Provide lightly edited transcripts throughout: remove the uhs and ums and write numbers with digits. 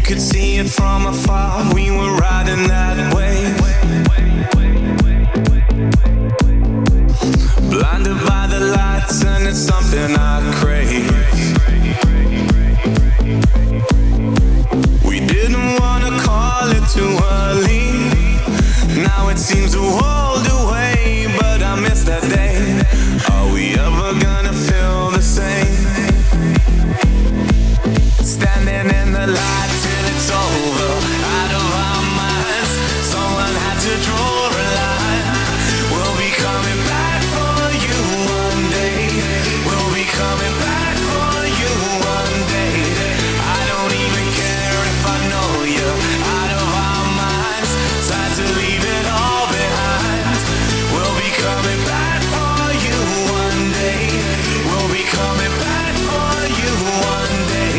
could see it from afar. We were riding that wave, blinded by the lights, and it's something I crave. We didn't wanna call it too early. Now it seems a world away, but I miss that day. Are we ever gonna feel the same? Standing in the light till it's over, out of our minds. Someone had to draw a line. We'll be coming back for you one day. We'll be coming back for you one day. I don't even care if I know you. Out of our minds, time to leave it all behind. We'll be coming back for you one day. We'll be coming back for you one day.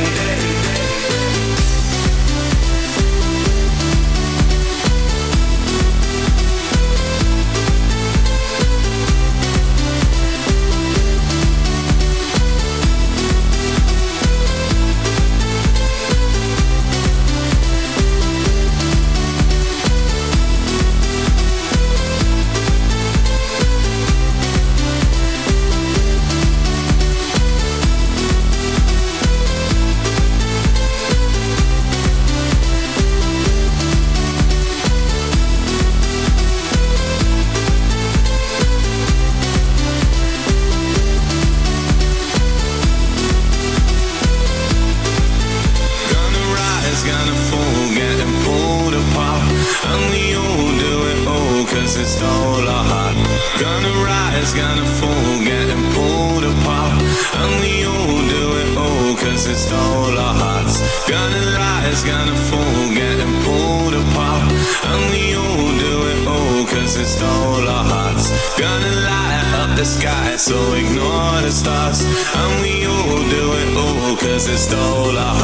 Gonna fall, getting pulled apart, and we all do it all, cause it stole our heart. Gonna rise, gonna fall, getting pulled apart, and we all do it all, cause it stole our hearts. Gonna rise, gonna fall, getting pulled apart, and we all do it all, cause it stole our hearts. Gonna light up the sky, so ignore the stars, and we all do it all, cause it stole our hearts.